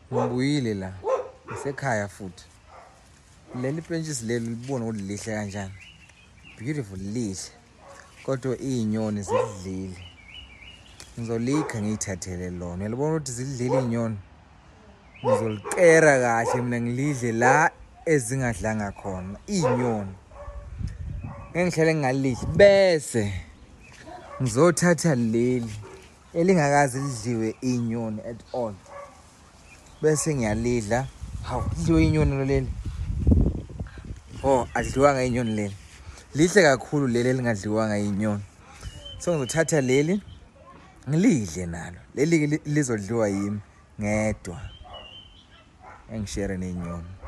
Ngibuyile la. Isekhaya futhi. Leli pentshisi leli libona ukuthi lihle kanjani. Beautiful lihle. Kodwa izinyoni zidlile. Ngizolikha ngiyithathele lona. Uyabona ukuthi zidlile izinyoni. Ngizolikera kahle mina ngilidle la ezingadlanga khona izinyoni. Ngihlele ngalidla bese ngizothatha leli elingakazi lidliwe izinyoni at all. Bese ngiyalidla. Hawu, lidliwe izinyoni loleli. Oh, adliwanga izinyoni leli. Lihle kakhulu leli elingadliwanga izinyoni. So ngizothatha leli ngilidle nalo. Leli lizodliwa yimi ngedwa. Engishare nezinyoni.